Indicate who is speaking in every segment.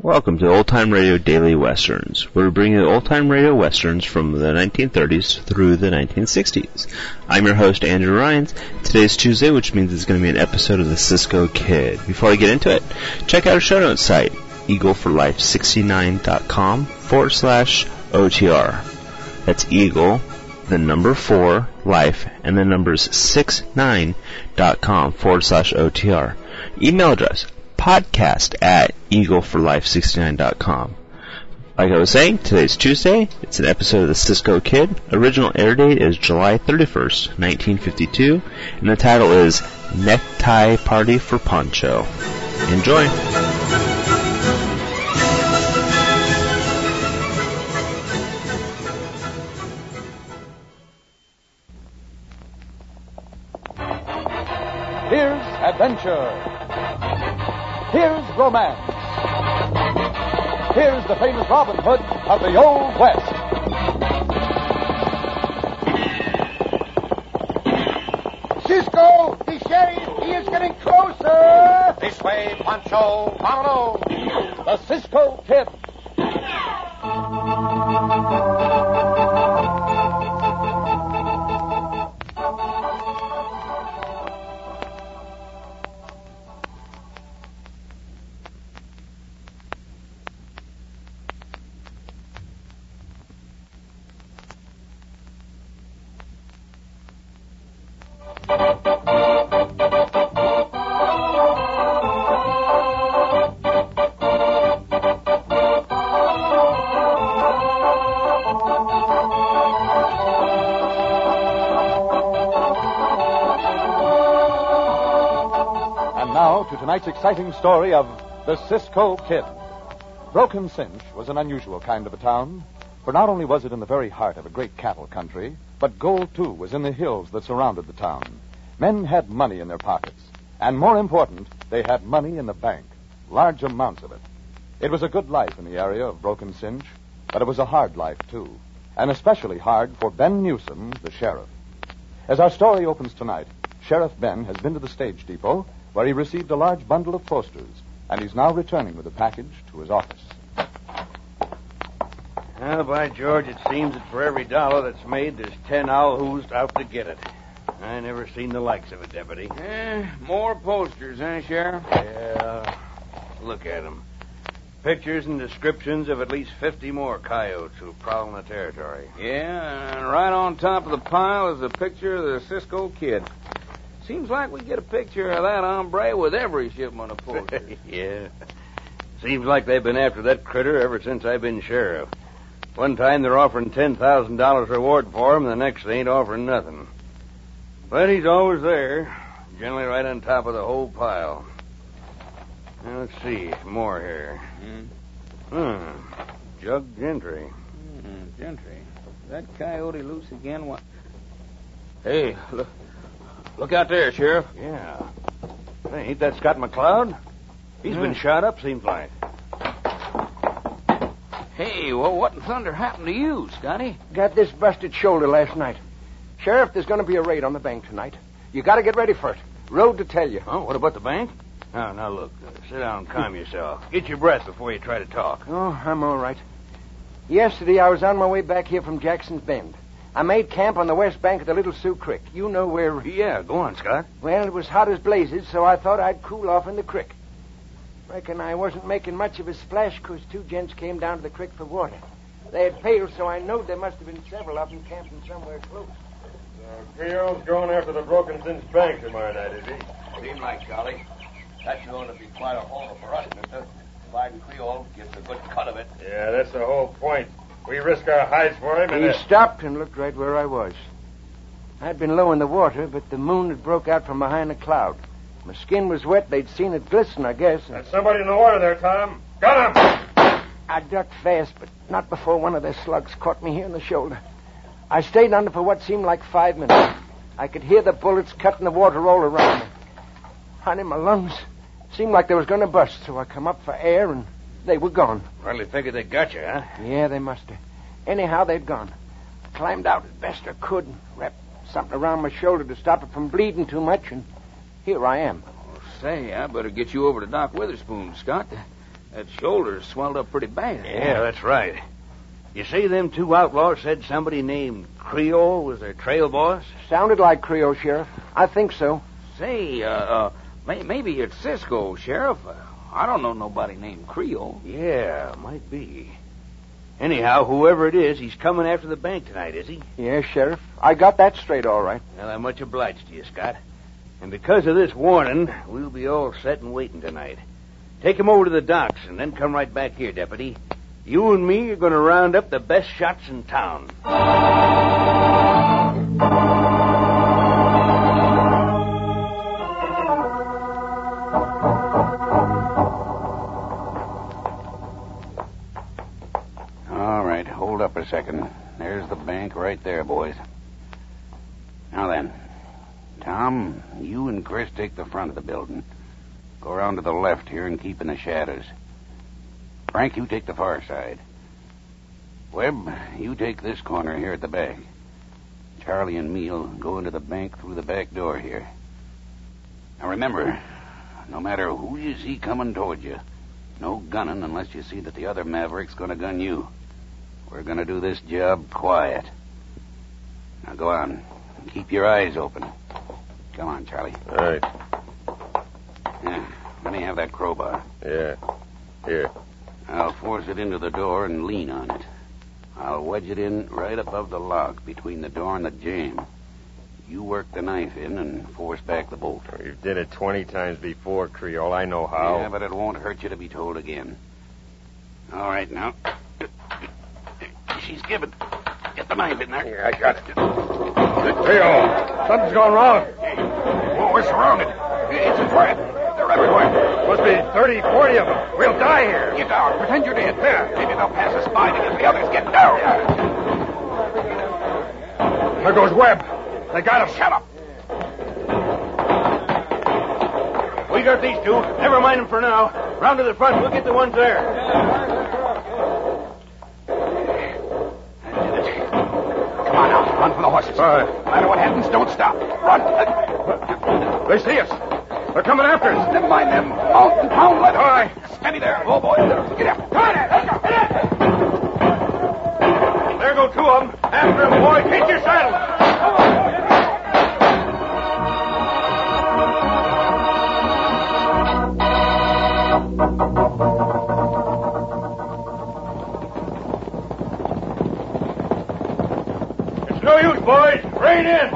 Speaker 1: Welcome to Old Time Radio Daily Westerns, where we bring you old time radio westerns from the 1930s through the 1960s. I'm your host, Andrew Rhynes. Today's Tuesday, which means it's going to be an episode of the Cisco Kid. Before I get into it, check out our show notes site, eagleforlife69.com/OTR. That's Eagle, the number 4, life, and the numbers 69.com/OTR. Email address, podcast@eagleforlife69.com. Like I was saying, today's Tuesday. It's an episode of the Cisco Kid. Original air date is July 31st, 1952, and the title is Necktie Party for Poncho. Enjoy!
Speaker 2: Here's adventure. Here's romance. Here's the famous Robin Hood of the Old West.
Speaker 3: Cisco, the sheriff, he is getting closer.
Speaker 4: This way, Pancho, follow.
Speaker 2: The Cisco Kid. To tonight's exciting story of the Cisco Kid. Broken Cinch was an unusual kind of a town, for not only was it in the very heart of a great cattle country, but gold, too, was in the hills that surrounded the town. Men had money in their pockets, and more important, they had money in the bank, large amounts of it. It was a good life in the area of Broken Cinch, but it was a hard life, too, and especially hard for Ben Newsom, the sheriff. As our story opens tonight, Sheriff Ben has been to the stage depot, where he received a large bundle of posters, and he's now returning with the package to his office.
Speaker 5: Well, by George, it seems that for every dollar that's made, there's 10 owls out to get it. I never seen the likes of it, Deputy.
Speaker 6: More posters, Sheriff?
Speaker 5: Yeah, look at them. Pictures and descriptions of at least 50 more coyotes who prowl in the territory.
Speaker 6: Yeah, and right on top of the pile is a picture of the Cisco Kid. Seems like we get a picture of that hombre with every shipment of posters.
Speaker 5: Yeah. Seems like they've been after that critter ever since I've been sheriff. One time they're offering $10,000 reward for him, the next they ain't offering nothing. But he's always there, generally right on top of the whole pile. Now, let's see, more here. Jug Gentry.
Speaker 6: Gentry. That coyote loose again? What? Hey, look out there, Sheriff.
Speaker 5: Yeah. Hey, ain't that Scott McCloud? He's been shot up, seems like.
Speaker 6: Hey, well, what in thunder happened to you, Scotty?
Speaker 3: Got this busted shoulder last night. Sheriff, there's going to be a raid on the bank tonight. You got to get ready for it. Road to tell you.
Speaker 5: Oh, what about the bank? Now, look, sit down and calm yourself. Get your breath before you try to talk.
Speaker 3: Oh, I'm all right. Yesterday, I was on my way back here from Jackson's Bend. I made camp on the west bank of the Little Sioux Creek. You know where...
Speaker 5: Yeah, go on, Scott.
Speaker 3: Well, it was hot as blazes, so I thought I'd cool off in the creek. Reckon I wasn't making much of a splash because 2 gents came down to the creek for water. They had pails, so I knowed there must have been several of them camping somewhere close.
Speaker 7: Creole's going after the Broken Cinch Bank tomorrow night, is he?
Speaker 4: Seems like, Golly. That's going to be quite a haul for us, mister. Sliding Creole gets a good cut of it.
Speaker 7: Yeah, that's the whole point. We risk our hides for him, and...
Speaker 3: He stopped and looked right where I was. I'd been low in the water, but the moon had broke out from behind a cloud. My skin was wet. They'd seen it glisten, I guess.
Speaker 7: There's somebody in the water there, Tom. Got him!
Speaker 3: I ducked fast, but not before one of their slugs caught me here in the shoulder. I stayed under for what seemed like 5 minutes. I could hear the bullets cutting the water all around me. Honey, my lungs seemed like they was going to bust, so I come up for air, and they were gone.
Speaker 5: Hardly figured they got you, huh?
Speaker 3: Yeah, they must have. Anyhow, they'd gone. I climbed out as best I could and wrapped something around my shoulder to stop it from bleeding too much, and here I am.
Speaker 6: Say, I better get you over to Doc Witherspoon, Scott. That shoulder's swelled up pretty bad.
Speaker 5: Yeah, that's right. You say them two outlaws said somebody named Creole was their trail boss?
Speaker 3: Sounded like Creole, Sheriff. I think so.
Speaker 6: Say, maybe it's Cisco, Sheriff. I don't know nobody named Creole.
Speaker 5: Yeah, might be. Anyhow, whoever it is, he's coming after the bank tonight, is he?
Speaker 3: Yes, Sheriff. I got that straight all right.
Speaker 5: Well, I'm much obliged to you, Scott. And because of this warning, we'll be all set and waiting tonight. Take him over to the docks and then come right back here, Deputy. You and me are going to round up the best shots in town. All right, hold up a second. There's the bank right there, boys. Now then, Tom, you and Chris take the front of the building. Go around to the left here and keep in the shadows. Frank, you take the far side. Webb, you take this corner here at the back. Charlie and me'll go into the bank through the back door here. Now remember, no matter who you see coming toward you, no gunning unless you see that the other maverick's going to gun you. We're going to do this job quiet. Now go on. Keep your eyes open. Come on, Charlie.
Speaker 7: All right.
Speaker 5: Yeah, let me have that crowbar.
Speaker 7: Yeah. Here.
Speaker 5: I'll force it into the door and lean on it. I'll wedge it in right above the lock between the door and the jamb. You work the knife in and force back the bolt.
Speaker 7: Oh, you did it 20 times before, Creole. I know how.
Speaker 5: Yeah, but it won't hurt you to be told again. All right, now. She's given. Get the knife in there.
Speaker 7: Yeah, I got it. Creole, something's gone wrong.
Speaker 5: Oh, we're surrounded. It's a trap. They're everywhere.
Speaker 7: Must be 30, 40 of them. We'll die here.
Speaker 5: Get down. Pretend you're dead. There. Maybe they'll pass us by to get the others. Get down.
Speaker 7: There goes Webb. They got him.
Speaker 5: Shut up. We got these two. Never mind them for now. Round to the front. We'll get the ones there. Come on now. Run for the horses.
Speaker 7: All right.
Speaker 5: No matter what happens, don't stop. Run.
Speaker 7: They see us. They're coming after us.
Speaker 5: Never mind them. Mount and pound. Let them.
Speaker 7: All right.
Speaker 5: Steady there. Oh, boy. Get up. Come on. Let's go.
Speaker 7: There go two of them. After him, boy. Take your saddle. It's no use, boys. Rein in.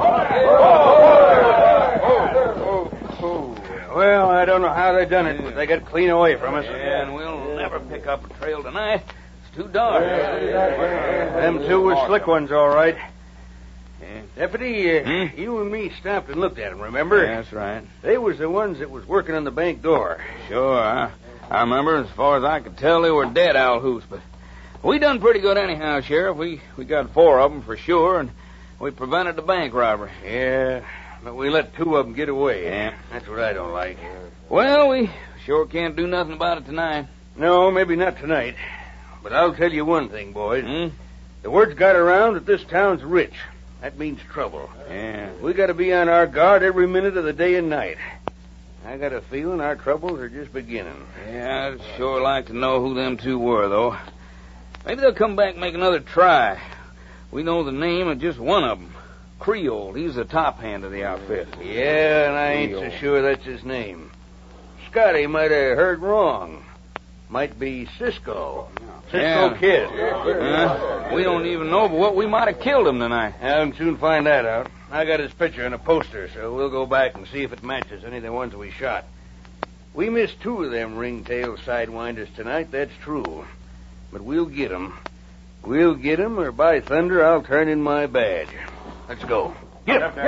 Speaker 5: Well, I don't know how they done it, but they got clean away from us.
Speaker 6: Yeah, and we'll never pick up a trail tonight. It's too dark.
Speaker 5: Them two were slick ones, all right. Deputy, you and me stopped and looked at them, remember?
Speaker 6: Yeah, that's right.
Speaker 5: They was the ones that was working on the bank door.
Speaker 6: Sure, I remember. As far as I could tell, they were dead owl hoots, but we done pretty good anyhow, Sheriff. We got 4 of them for sure, and we prevented the bank robbery.
Speaker 5: Yeah, but we let 2 of them get away.
Speaker 6: Yeah.
Speaker 5: That's what I don't like.
Speaker 6: Well, we sure can't do nothing about it tonight.
Speaker 5: No, maybe not tonight. But I'll tell you one thing, boys. The word's got around that this town's rich. That means trouble.
Speaker 6: Yeah.
Speaker 5: We got to be on our guard every minute of the day and night. I got a feeling our troubles are just beginning.
Speaker 6: Yeah, I'd sure like to know who them 2 were, though. Maybe they'll come back and make another try. We know the name of just one of them. Creole. He's the top hand of the outfit.
Speaker 5: Yeah, and I ain't so sure that's his name. Scotty might have heard wrong. Might be Cisco. Cisco Kid.
Speaker 6: We don't even know but what we might have killed him tonight.
Speaker 5: I'll soon find that out. I got his picture in a poster, so we'll go back and see if it matches any of the ones we shot. We missed 2 of them ringtail sidewinders tonight, that's true. But we'll get them. We'll get them, or by thunder, I'll turn in my badge. Let's go. Get him.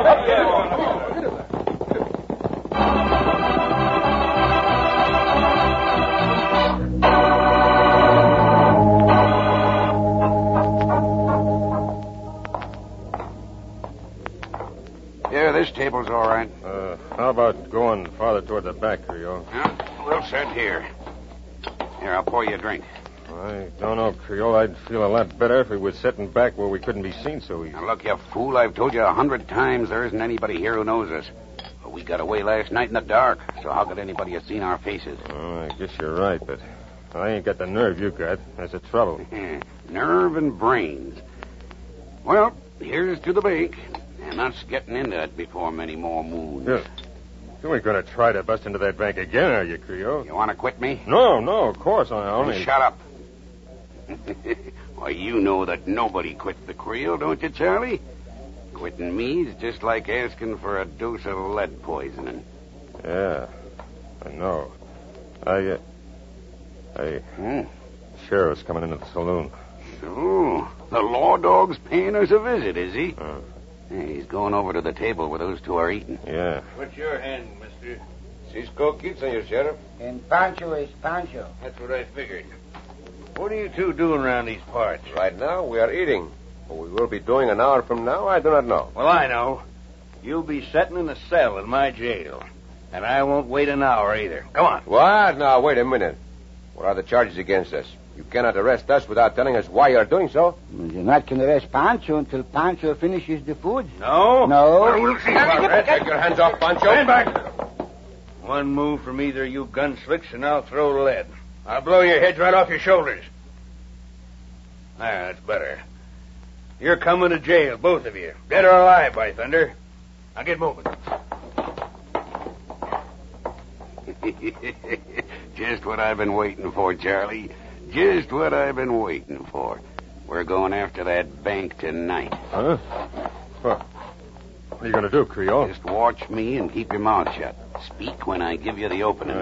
Speaker 5: Yeah, this table's all right.
Speaker 7: How about going farther toward the back, Creole?
Speaker 5: Yeah, we'll sit here. Here, I'll pour you a drink.
Speaker 7: I don't know, Creole. I'd feel a lot better if we were sitting back where we couldn't be seen so easy.
Speaker 5: Now, look, you fool. I've told you 100 times there isn't anybody here who knows us. But we got away last night in the dark, so how could anybody have seen our faces?
Speaker 7: Oh, I guess you're right, but I ain't got the nerve you got. That's the trouble.
Speaker 8: Nerve and brains. Well, here's to the bank, and us getting into it before many more moons.
Speaker 7: Yeah. You ain't going to try to bust into that bank again, are you, Creole?
Speaker 8: You want to quit me?
Speaker 7: No, of course. I only...
Speaker 8: Shut up. Why, you know that nobody quits the Creole, don't you, Charlie? Quitting me is just like asking for a dose of lead poisoning.
Speaker 7: Yeah, I know. Sheriff's coming into the saloon.
Speaker 8: Oh, the law dog's paying us a visit, is he? Hey, he's going over to the table where those two are eating.
Speaker 7: Yeah.
Speaker 5: What's your hand, mister? Cisco keeps on you, Sheriff.
Speaker 3: And Pancho is Pancho.
Speaker 5: That's what I figured. What are you two doing around these parts?
Speaker 4: Right now, we are eating. What we will be doing an hour from now, I do not know.
Speaker 5: Well, I know. You'll be sitting in a cell in my jail. And I won't wait an hour either. Come on.
Speaker 4: What? Now, wait a minute. What are the charges against us? You cannot arrest us without telling us why you are doing so.
Speaker 3: You're not going to arrest Pancho until Pancho finishes the food.
Speaker 5: No?
Speaker 3: No.
Speaker 5: Well, we'll see about that.
Speaker 4: Take your hands off, Pancho.
Speaker 5: Stand back. One move from either you gun slicks and I'll throw lead. I'll blow your heads right off your shoulders. That's better. You're coming to jail, both of you. Dead or alive, by thunder. Now get moving.
Speaker 8: Just what I've been waiting for, Charlie. Just what I've been waiting for. We're going after that bank tonight.
Speaker 7: Huh? What are you going to do, Creole?
Speaker 8: Just watch me and keep your mouth shut. Speak when I give you the opening.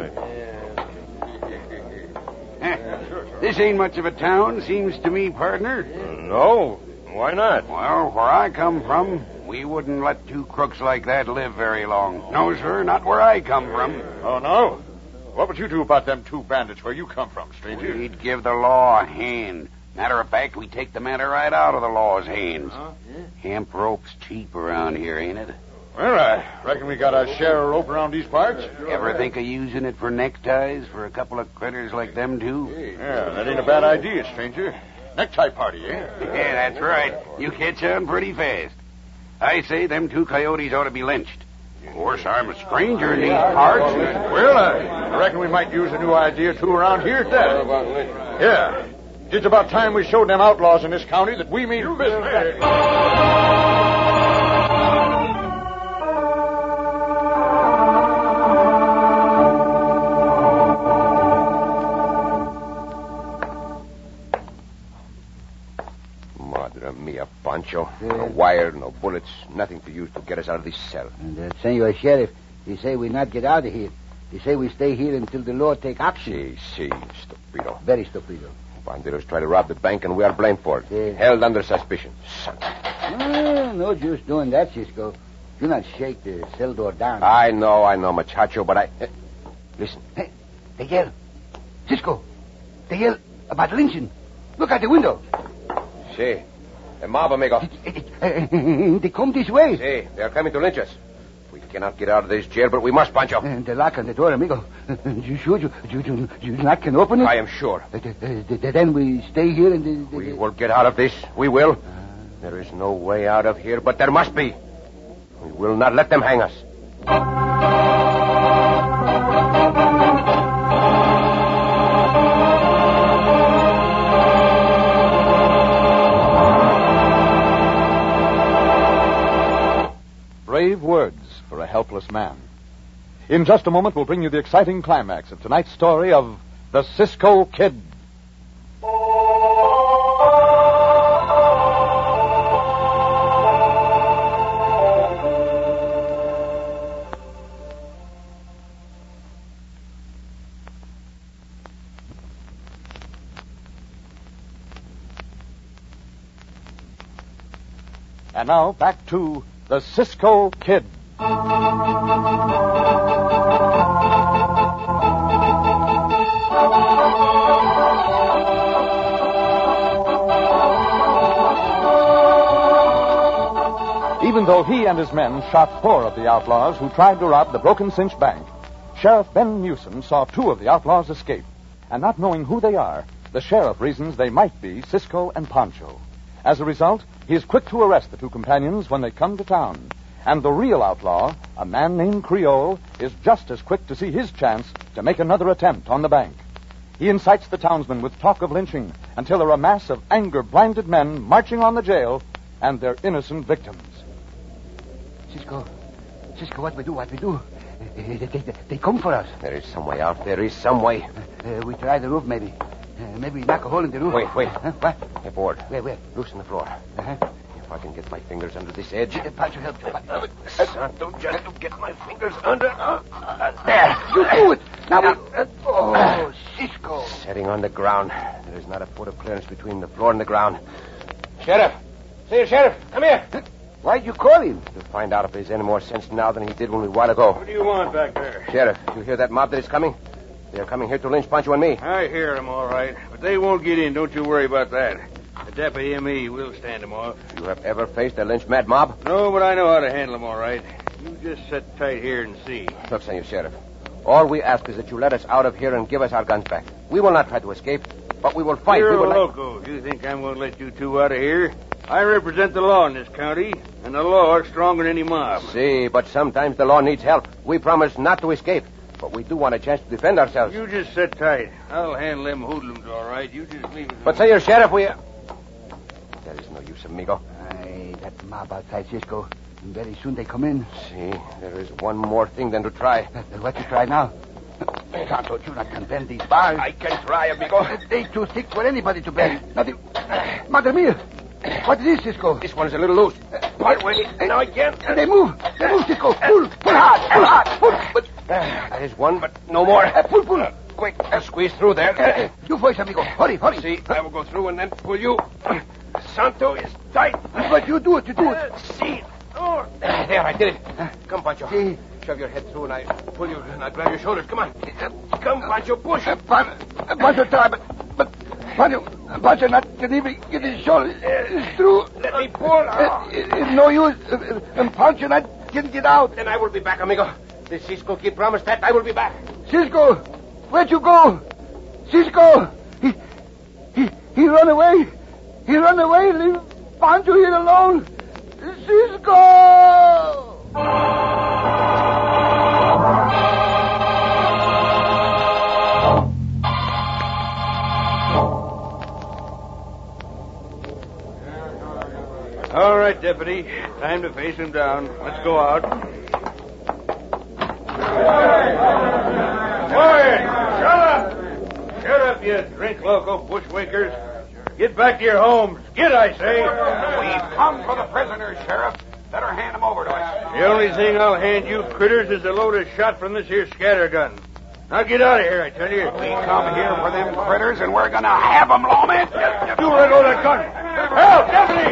Speaker 8: This ain't much of a town, seems to me, partner.
Speaker 7: No. Why not?
Speaker 8: Well, where I come from, we wouldn't let two crooks like that live very long. No, sir, not where I come from.
Speaker 2: Oh, no? What would you do about them two bandits where you come from, stranger?
Speaker 8: We'd give the law a hand. Matter of fact, we take the matter right out of the law's hands.
Speaker 2: Huh?
Speaker 8: Hemp rope's cheap around here, ain't it?
Speaker 2: Well, I reckon we got our share of rope around these parts.
Speaker 8: Ever think of using it for neckties for a couple of critters like them, too?
Speaker 2: Yeah, that ain't a bad idea, stranger. Necktie party, eh?
Speaker 8: Yeah, that's right. You catch on pretty fast. I say them two coyotes ought to be lynched. Of course, I'm a stranger in these parts.
Speaker 2: Well, I reckon we might use a new idea, too, around here, Dad. Yeah. Just about time we showed them outlaws in this county that we mean business.
Speaker 4: Madre mia, Pancho. No wire, no bullets, nothing to use to get us out of this cell.
Speaker 3: And Senor Sheriff, he say we not get out of here. He say we stay here until the law take action.
Speaker 4: Si, stupido.
Speaker 3: Very stupido.
Speaker 4: Bandidos try to rob the bank and we are blamed for it.
Speaker 3: Yeah.
Speaker 4: Held under suspicion. Son.
Speaker 3: No use doing that, Cisco. Do not shake the cell door down.
Speaker 4: I know, muchacho, but I... Listen.
Speaker 3: Hey, they yell. Cisco, they yell about lynching. Look out the window.
Speaker 4: Si. The mob, amigo.
Speaker 3: They come this way.
Speaker 4: Si, they are coming to lynch us. We cannot get out of this jail, but we must, Pancho.
Speaker 3: The lock on the door, amigo. You sure you not can open it?
Speaker 4: I am sure.
Speaker 3: Then we stay here and...
Speaker 4: We will get out of this. We will. There is no way out of here, but there must be. We will not let them hang us.
Speaker 2: Brave words for a helpless man. In just a moment, we'll bring you the exciting climax of tonight's story of the Cisco Kid. And now, back to the Cisco Kid. Even though he and his men shot 4 of the outlaws who tried to rob the Broken Cinch Bank, Sheriff Ben Newsom saw 2 of the outlaws escape. And not knowing who they are, the sheriff reasons they might be Cisco and Pancho. As a result, he is quick to arrest the 2 companions when they come to town. And the real outlaw, a man named Creole, is just as quick to see his chance to make another attempt on the bank. He incites the townsmen with talk of lynching until there are a mass of anger-blinded men marching on the jail and their innocent victims.
Speaker 3: Cisco, what we do? They come for us.
Speaker 9: There is some way out. There is some way.
Speaker 3: We try the roof, maybe. Maybe knock a hole in the roof.
Speaker 9: Wait.
Speaker 3: What?
Speaker 9: A board.
Speaker 3: Where?
Speaker 9: Loosen the floor. If I can get my fingers under this edge.
Speaker 3: Pancho, help you.
Speaker 9: Santo, just to get my fingers under.
Speaker 3: There. You do it. Now oh, Cisco.
Speaker 9: Setting on the ground. There is not a foot of clearance between the floor and the ground.
Speaker 3: Sheriff. Say, Sheriff, come here. Why'd you call him?
Speaker 9: To find out if there's any more sense now than he did when we a while ago.
Speaker 5: What do you want back there?
Speaker 9: Sheriff, you hear that mob that is coming? They're coming here to lynch Pancho and me.
Speaker 5: I hear them, all right. But they won't get in. Don't you worry about that. The deputy and me will stand them off.
Speaker 9: You have ever faced a lynch-mad mob?
Speaker 5: No, but I know how to handle them, all right. You just sit tight here and see.
Speaker 9: Look, Senor Sheriff, all we ask is that you let us out of here and give us our guns back. We will not try to escape, but we will fight.
Speaker 5: You're
Speaker 9: we will
Speaker 5: a loco. You think I'm going to let you two out of here? I represent the law in this county, and the law is stronger than any mob.
Speaker 9: See, but sometimes the law needs help. We promise not to escape, but we do want a chance to defend ourselves.
Speaker 5: You just sit tight. I'll handle them hoodlums, all right. You just leave it.
Speaker 9: But, Senor Sheriff, we... There is no use, amigo.
Speaker 3: Aye, that mob outside, Cisco. Very soon they come in.
Speaker 9: See, there is one more thing than to try.
Speaker 3: What you try now? Santo, you not condemn these bars.
Speaker 9: I can try, amigo.
Speaker 3: They too thick for anybody to bear. Nothing. Madre mia. What is this, Cisco?
Speaker 9: This one is a little loose. Part way. Now again.
Speaker 3: They move, Cisco. Pull hard. Pull.
Speaker 9: But that is one, but no more.
Speaker 3: Pull.
Speaker 9: Quick, squeeze through there.
Speaker 3: You first, amigo. Hurry.
Speaker 9: See, I will go through and then pull you. Santo is tight.
Speaker 3: But you do it.
Speaker 9: See. Oh, there, I did it. Come, Pancho.
Speaker 3: See.
Speaker 9: Shove your head through and I pull you and I grab your shoulders. Come on. Come, Pancho, push.
Speaker 3: Pancho, try, but Pancho not can even get his shoulders through.
Speaker 9: Let me pull.
Speaker 3: It's no use. And Pancho not can get out.
Speaker 9: Then I will be back, amigo. The Cisco kid promised that I will be back.
Speaker 3: Cisco, where'd you go? Cisco, he run away. Leave Pancho here alone. Cisco!
Speaker 5: All right, deputy. Time to face him down. Let's go out. Quiet! Shut up, you drink loco bushwhackers. Get back to your homes. Get, I say.
Speaker 8: We've come for the prisoners, Sheriff. Better hand them over to us.
Speaker 5: The only thing I'll hand you critters is a load of shot from this here scattergun. Now get out of here, I tell you.
Speaker 8: We come here for them critters, and we're going to have them, lawman.
Speaker 5: You let go of that gun. Help, deputy!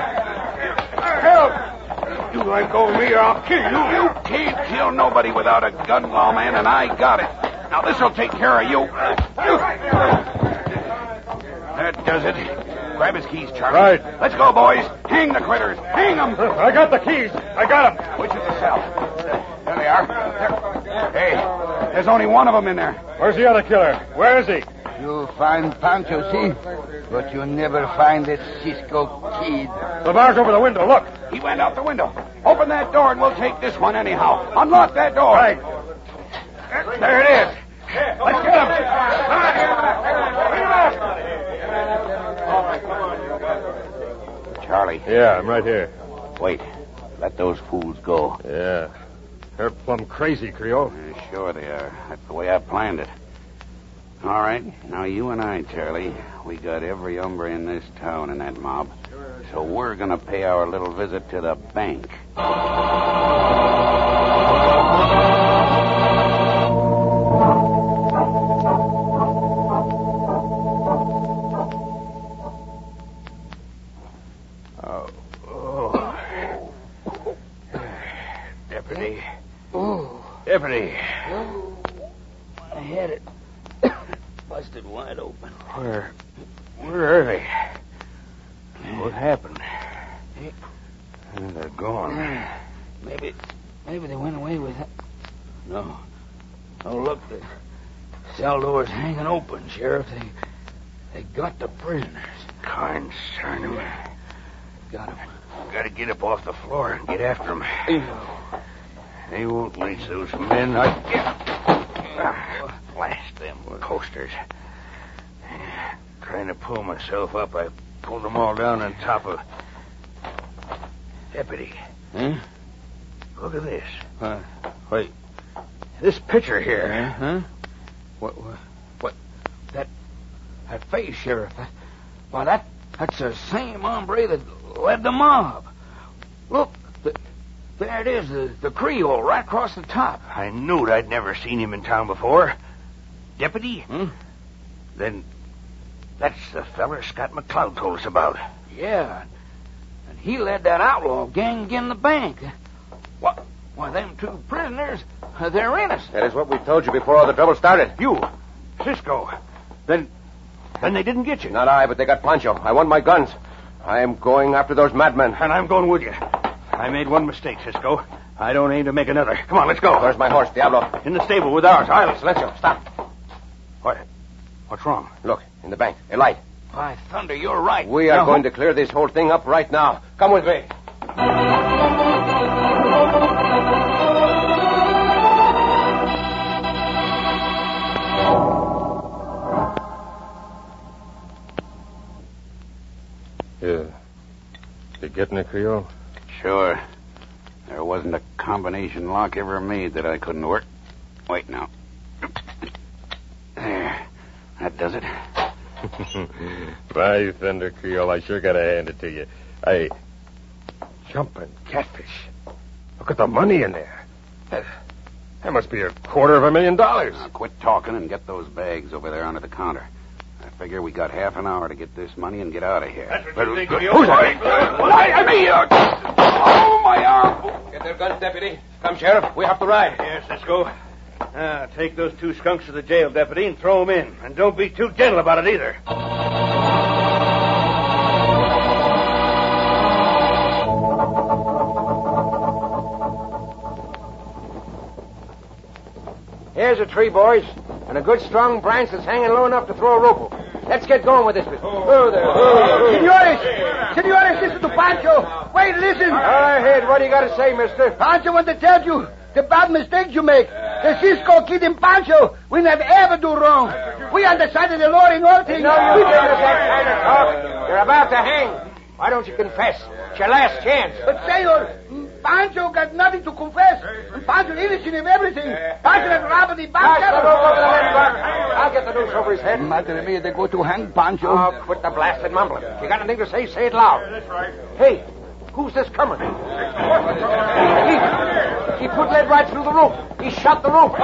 Speaker 5: Help! You let go of me or I'll kill you.
Speaker 8: You can't kill nobody without a gun, lawman, and I got it. Now, this'll take care of you. That does it. Grab his keys, Charlie.
Speaker 5: Right.
Speaker 8: Let's go, boys. Hang the critters. Hang them.
Speaker 5: I got the keys. I got them.
Speaker 8: Which is the cell? There they are. There. Hey, there's only one of them in there.
Speaker 5: Where's the other killer? Where is he?
Speaker 3: You find Pancho, see? But you never find that Cisco kid.
Speaker 5: The bar's over the window. Look.
Speaker 8: He went out the window. Open that door and we'll take this one anyhow. Unlock that door.
Speaker 5: Right.
Speaker 8: There it is. Let's get him. Charlie.
Speaker 7: Yeah, I'm right here.
Speaker 8: Wait. Let those fools go.
Speaker 7: Yeah. They're plumb crazy, Creole.
Speaker 8: Sure they are. That's the way I planned it. All right. Now, you and I, Charlie, we got every hombre in this town in that mob. So we're going to pay our little visit to the bank. Deputy. Deputy.
Speaker 6: I had it busted wide open.
Speaker 8: Where are they? What happened? They're gone.
Speaker 6: Maybe they went away with it. No. Oh, look, the cell door's hanging open, Sheriff. They got the prisoners.
Speaker 8: Concern him.
Speaker 6: Got them.
Speaker 8: Gotta get up off the floor and get after them. They won't lynch those men. Blast them posters.
Speaker 5: Trying to pull myself up, I pulled them all down on top of... Deputy.
Speaker 6: Huh?
Speaker 5: Look at this.
Speaker 6: Wait.
Speaker 5: This picture here.
Speaker 6: Huh? What? That face, Sheriff. That's the same hombre that led the mob. Look, there it is, the Creole right across the top.
Speaker 5: I knew I'd never seen him in town before. Deputy? Then that's the feller Scott McCloud told us about.
Speaker 6: Yeah, and he led that outlaw gang in the bank. Why, them two prisoners, they're innocent.
Speaker 9: That is what we told you before all the trouble started.
Speaker 5: You, Cisco. Then they didn't get you.
Speaker 9: Not I, but they got Pancho. I want my guns. I am going after those madmen.
Speaker 5: And I'm going with you. I made one mistake, Cisco. I don't aim to make another. Come on, let's go.
Speaker 9: Where's my horse, Diablo?
Speaker 5: In the stable with ours.
Speaker 9: Silencio, stop.
Speaker 5: What's wrong?
Speaker 9: Look, in the bank. A light.
Speaker 6: By thunder, you're right.
Speaker 9: We are going to clear this whole thing up right now. Come with me.
Speaker 7: You getting it, Creole?
Speaker 8: Sure. There wasn't a combination lock ever made that I couldn't work. Wait now. There. That does it.
Speaker 7: By thunder, Creole, I sure gotta hand it to you. Hey, jumping catfish. Look at the money in there. That must be $250,000.
Speaker 8: Now, quit talking and get those bags over there under the counter. I figure we got half an hour to get this money and get out of here.
Speaker 5: That's what you think, Creole.
Speaker 9: Who's that?
Speaker 5: Oh, my arm.
Speaker 9: Get their guns, deputy. Come, Sheriff. We have to ride.
Speaker 5: Yes, let's go. Take those two skunks to the jail, deputy, and throw them in. And don't be too gentle about it either.
Speaker 3: Here's a tree, boys, and a good strong branch that's hanging low enough to throw a rope over. Let's get going with this business. Oh, there.
Speaker 10: Senores, listen to Pancho. Wait, listen.
Speaker 3: Go ahead. What do you got to say, mister?
Speaker 10: Pancho want to tell you the bad mistakes you make. The Cisco Kid and Pancho will never ever do wrong. We on the side of the Lord in all things.
Speaker 3: No, you give us that kind of talk. You're about to hang. Why don't you confess? It's your last chance.
Speaker 10: But, senor, Pancho got nothing to confess. And Pancho innocent of everything. Pancho had robbed the bank.
Speaker 3: I'll get the noose over his head.
Speaker 10: Madre mia, they go to hang Pancho.
Speaker 3: Oh, quit the blasted mumbling. If you got anything to say it loud. That's right. Hey, who's this coming? He put lead right through the roof. He shot the roof.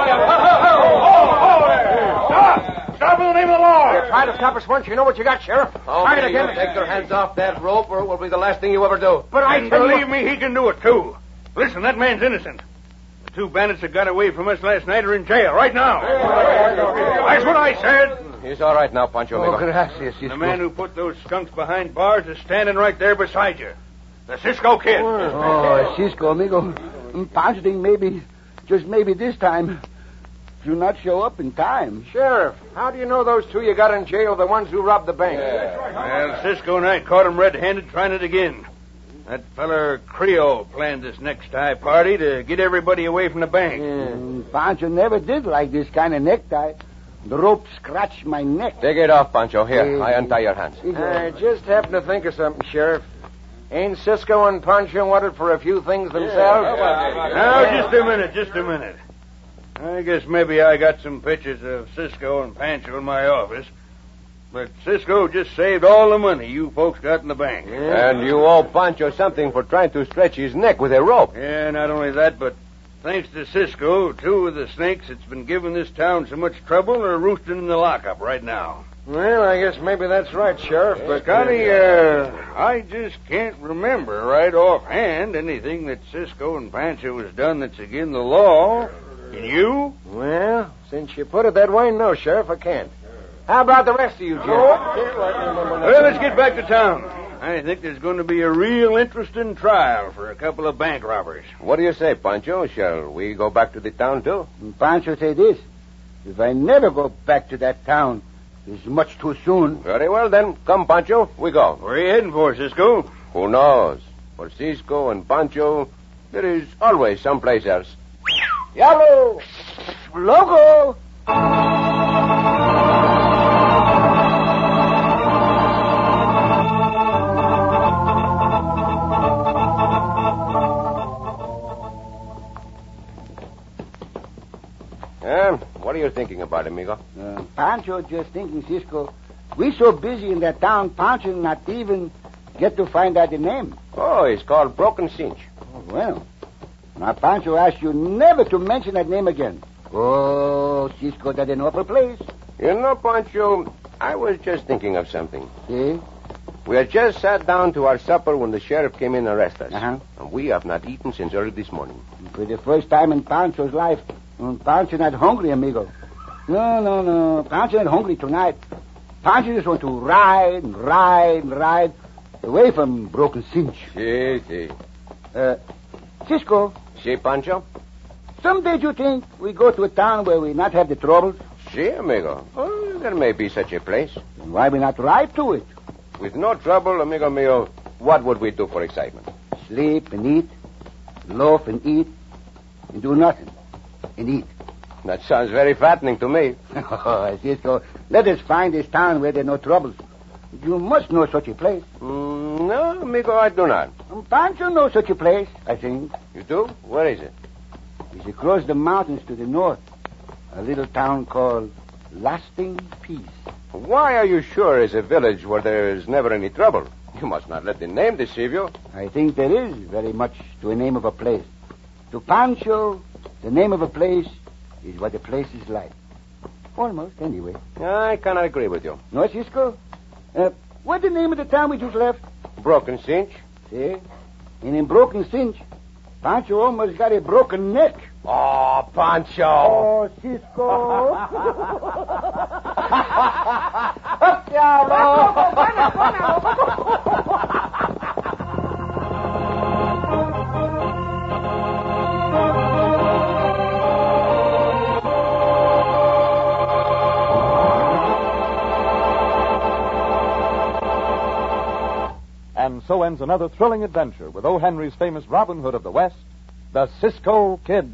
Speaker 5: Stop in the name of the law.
Speaker 3: You tried to stop us once. You know what you got, Sheriff. Try it again.
Speaker 9: Take their hands off that rope, or it will be the last thing you ever do.
Speaker 5: But I believe me, he can do it, too. Listen, that man's innocent. The two bandits that got away from us last night are in jail right now. That's what I said.
Speaker 9: He's all right now, Pancho.
Speaker 10: Oh, gracias, Cisco.
Speaker 5: The man who put those skunks behind bars is standing right there beside you. The Cisco Kid.
Speaker 10: Oh, Cisco, amigo. Pancho think maybe, just maybe this time, you not show up in time.
Speaker 3: Sheriff, how do you know those two you got in jail are the ones who robbed the bank?
Speaker 5: Well, Cisco and I caught him red-handed trying it again. That feller Creole planned this necktie party to get everybody away from the bank.
Speaker 10: Pancho never did like this kind of necktie. The rope scratched my neck.
Speaker 9: Take it off, Pancho. Here, I untie your hands.
Speaker 3: I just happened to think of something, Sheriff. Ain't Cisco and Pancho wanted for a few things themselves?
Speaker 5: Now, just a minute. I guess maybe I got some pictures of Cisco and Pancho in my office. But Cisco just saved all the money you folks got in the bank.
Speaker 9: Yeah. And you owe Pancho something for trying to stretch his neck with a rope.
Speaker 5: Yeah, not only that, but thanks to Cisco, two of the snakes that's been giving this town so much trouble are roosting in the lockup right now.
Speaker 3: Well, I guess maybe that's right, Sheriff, but...
Speaker 5: Scotty, I just can't remember right offhand anything that Cisco and Pancho has done that's against the law. Can you?
Speaker 3: Well, since you put it that way, no, Sheriff, I can't. How about the rest of you, Jim?
Speaker 5: Well, let's get back to town. I think there's going to be a real interesting trial for a couple of bank robbers.
Speaker 9: What do you say, Pancho? Shall we go back to the town, too?
Speaker 10: Pancho say this. If I never go back to that town, it's much too soon.
Speaker 9: Very well, then. Come, Pancho. We go.
Speaker 5: Where are you heading for, Cisco?
Speaker 9: Who knows? For Cisco and Pancho, there is always someplace else.
Speaker 10: Diablo! Loco!
Speaker 9: thinking about, amigo?
Speaker 10: Pancho just thinking, Cisco. We so busy in that town, Pancho not even get to find out the name.
Speaker 9: Oh, it's called Broken Cinch.
Speaker 10: Oh, well. Now, Pancho asks you never to mention that name again. Oh, Cisco, that's an awful place.
Speaker 9: You know, Pancho, I was just thinking of something.
Speaker 10: See?
Speaker 9: We had just sat down to our supper when the sheriff came in and arrested us.
Speaker 10: Uh-huh.
Speaker 9: And we have not eaten since early this morning.
Speaker 10: For the first time in Pancho's life, Pancho not hungry, amigo. No. Pancho not hungry tonight. Pancho just want to ride and ride and ride away from Broken Cinch.
Speaker 9: Si.
Speaker 10: Cisco.
Speaker 9: Si, Pancho?
Speaker 10: Someday you think we go to a town where we not have the troubles?
Speaker 9: Si, amigo. Oh, there may be such a place.
Speaker 10: Then why we not ride to it?
Speaker 9: With no trouble, amigo mio, what would we do for excitement?
Speaker 10: Sleep and eat, loaf and eat, and do nothing and eat.
Speaker 9: That sounds very fattening to me.
Speaker 10: Oh, Cisco, let us find this town where there are no troubles. You must know such a place.
Speaker 9: No, amigo, I do not.
Speaker 10: Pancho knows such a place, I think.
Speaker 9: You do? Where is it?
Speaker 10: It's across the mountains to the north. A little town called Lasting Peace.
Speaker 9: Why are you sure it's a village where there is never any trouble? You must not let the name deceive you.
Speaker 10: I think there is very much to a name of a place. To Pancho, the name of a place is what the place is like. Almost, anyway.
Speaker 9: I cannot agree with you.
Speaker 10: No, Cisco? What's the name of the town we just left?
Speaker 9: Broken Cinch.
Speaker 10: See? And in Broken Cinch, Pancho almost got a broken neck.
Speaker 9: Oh, Pancho.
Speaker 10: Oh, Cisco.
Speaker 2: And so ends another thrilling adventure with O. Henry's famous Robin Hood of the West, the Cisco Kid.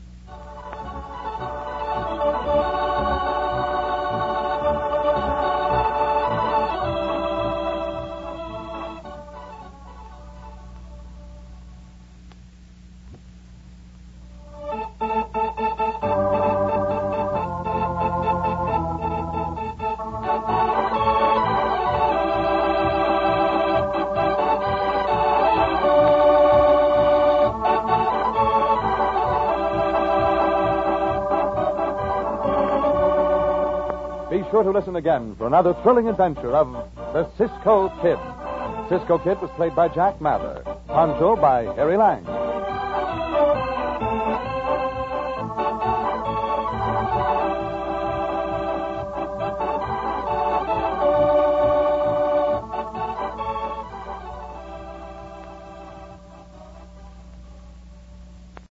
Speaker 2: Be sure to listen again for another thrilling adventure of the Cisco Kid. Cisco Kid was played by Jack Mather. Pancho by Harry Lang.